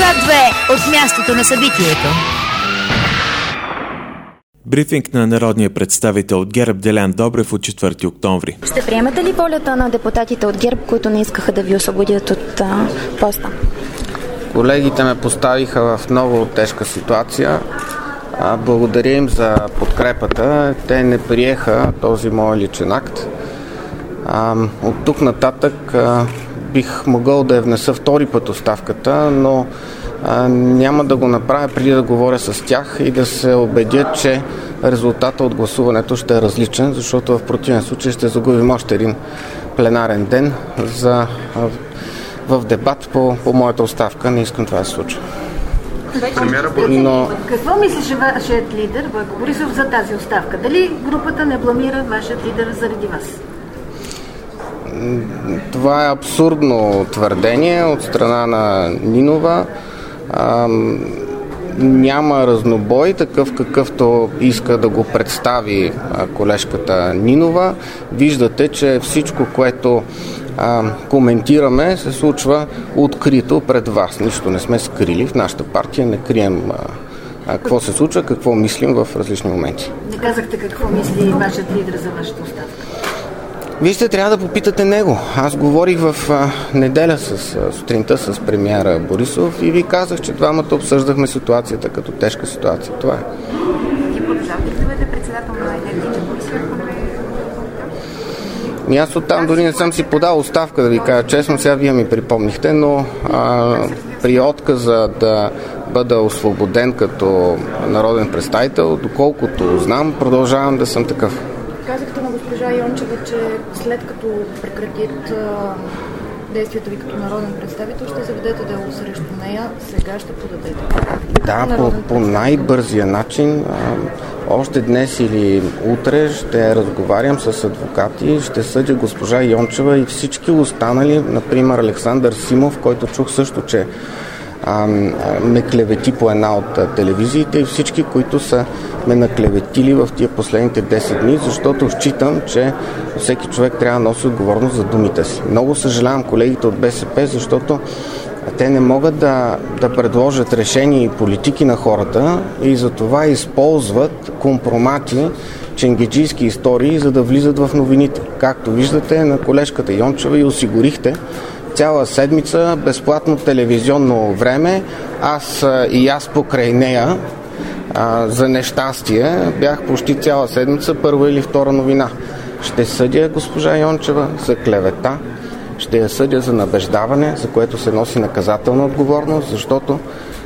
Свят 2 от мястото на събитието. Брифинг на народния представител от ГЕРБ Делян Добрев от 4 октомври. Ще приемете ли волята на депутатите от ГЕРБ, които не искаха да ви освободят от поста? Колегите ме поставиха в много тежка ситуация. Благодаря им за подкрепата. Те не приеха този мой личен акт. От тук нататък бих могъл да я внеса втори път оставката, но няма да го направя преди да говоря с тях и да се убедя, че резултата от гласуването ще е различен, защото в противен случай ще загубим още един пленарен ден в дебат по моята оставка. Не искам това да се случва. Но... Какво мислеше вашият лидер, Бойко Борисов, за тази оставка? Дали групата не бламира вашият лидер заради вас? Това е абсурдно твърдение от страна на Нинова. Няма разнобой, такъв какъвто иска да го представи колежката Нинова. Виждате, че всичко, което коментираме, се случва открито пред вас. Нищо не сме скрили в нашата партия, не крием какво се случва, какво мислим в различни моменти. Не казахте какво мисли вашият лидер за вашата оставка? Вижте, трябва да попитате него. Аз говорих в неделя сутринта с премиера Борисов и ви казах, че двамата обсъждахме ситуацията като тежка ситуация. Това е. Ти продължавате да бъдете председател на Енергия Борисов? Аз оттам дори не съм си подал оставка, да ви кажа честно, сега вие ми припомнихте, но при отказа да бъда освободен като народен представител, доколкото знам, продължавам да съм такъв. Казахте на госпожа Йончева, че след като прекратят действията ви като народен представител, ще заведете дело срещу нея. Сега ще подадете. Да, по най-бързия начин. Още днес или утре ще разговарям с адвокати, ще съдя госпожа Йончева и всички останали, например Александър Симов, който чух също, че ме клевети по една от телевизиите, и всички, които са ме наклеветили в тия последните 10 дни, защото считам, че всеки човек трябва да носи отговорност за думите си. Много съжалявам колегите от БСП, защото те не могат да предложат решения и политики на хората и затова използват компромати, ченгеджийски истории, за да влизат в новините. Както виждате, на колежката Йончева и осигурихте цяла седмица безплатно телевизионно време. Аз покрай нея за нещастие бях почти цяла седмица първа или втора новина. Ще съдя госпожа Йончева за клевета, ще я съдя за набеждаване, за което се носи наказателна отговорност, защото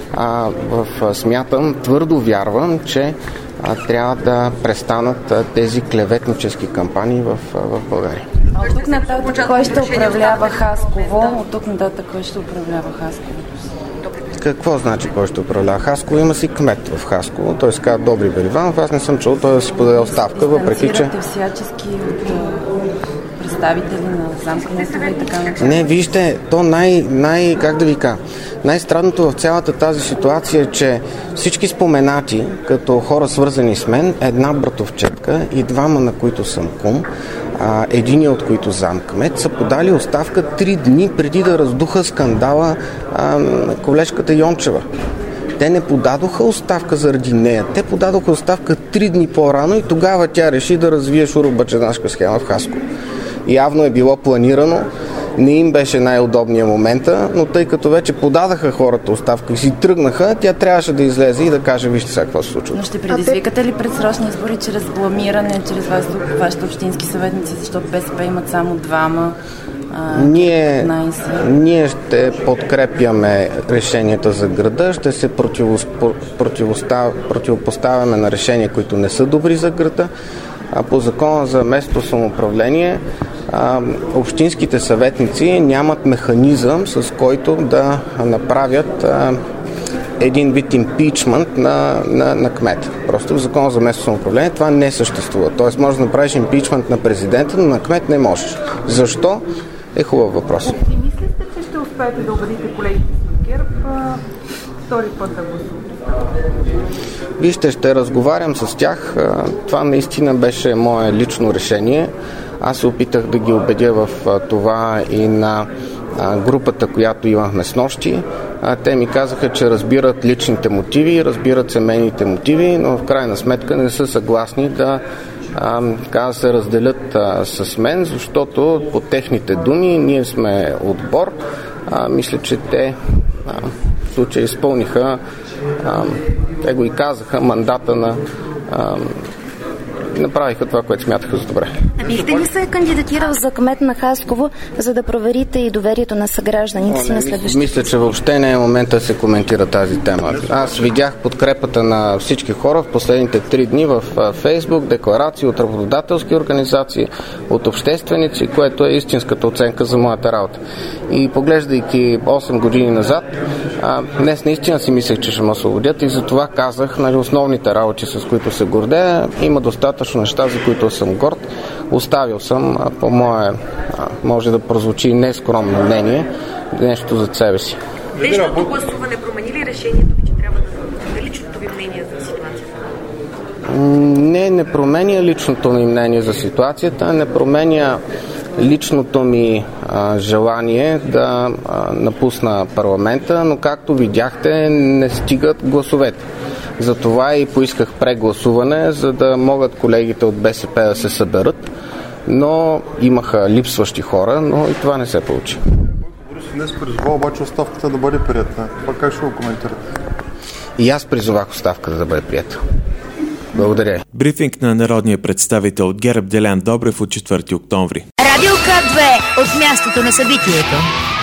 смятам, твърдо вярвам, че трябва да престанат тези клеветнически кампании в България. От тук нататък кой ще управлява Хасково? От тук нататък кой ще управлява Хасково? Какво значи кой ще управлява Хасково? Има си кмет в Хасково. Той се казва Добри Беливанов. Аз не съм чул той да си подаде оставка, въпреки че... всячески от представители на замкнето и така нататък. Не, вижте, то как да ви кажа, най-странното в цялата тази ситуация е, че всички споменати като хора свързани с мен, една братовчетка и двама, на които съм кум, единия от които замкмет, са подали оставка 3 дни преди да раздуха скандала колежката Йончева. Те не подадоха оставка заради нея. Те подадоха оставка 3 дни по-рано и тогава тя реши да развие шуробаджанашка схема в Хасково. Явно е било планирано, не им беше най-удобният момента, но тъй като вече подадаха хората оставка и си тръгнаха, тя трябваше да излезе и да каже, вижте сега какво се случва. Но ще предизвикате ли предсрочни избори чрез бламиране, чрез вашите общински съветници, защото БСП имат само двама? Ние ще подкрепяме решенията за града, ще се противопоставяме на решения, които не са добри за града. По закона за местно самоуправление общинските съветници нямат механизъм, с който да направят един вид импичмент на кмета. Просто в закона за местно самоуправление това не съществува. Тоест може да направиш импичмент на президента, но на кмет не можеш. Защо? Е хубав въпрос. Мислите, че ще успеете да убедите колегите си от ГЕРБ втори път да гласуват? Вижте, ще разговарям с тях. Това наистина беше мое лично решение. Аз се опитах да ги убедя в това и на групата, която имахме снощи. Те ми казаха, че разбират личните мотиви, разбират семейните мотиви, но в крайна сметка не са съгласни да се разделят с мен, защото по техните думи ние сме отбор. Мисля, че те в случая изпълниха, те го и казаха, мандата на направиха това, което смятаха за добре. Бихте ли се кандидатирал за кмет на Хасково, за да проверите и доверието на съгражданите си на следващите? Мисля, че въобще не е момента да се коментира тази тема. Аз видях подкрепата на всички хора в последните 3 дни в Фейсбук, декларации от работодателски организации, от общественици, което е истинската оценка за моята работа. И поглеждайки 8 години назад, днес наистина си мислех, че ще ме освободят и затова казах, основните работи, с които се гордея, има достатъчно неща, за които съм горд. Оставил съм, по мое, може да прозвучи нескромно мнение, нещо за себе си. Днешното гласуване промени ли решението ви, че трябва да личното ви мнение за ситуацията? Не променя личното ми мнение за ситуацията, не променя личното ми желание да напусна парламента, но както видяхте, не стигат гласовете. Затова и поисках прегласуване, за да могат колегите от БСП да се съберат, но имаха липсващи хора, но и това не се получи. Борисов днес призова обаче оставката да бъде приета. Това как ще го коментирате? И аз призовах оставката да бъде приета. Благодаря. Брифинг на народния представител от ГЕРБ Делян Добрев от 4 октомври. Радио К2 от мястото на събитието.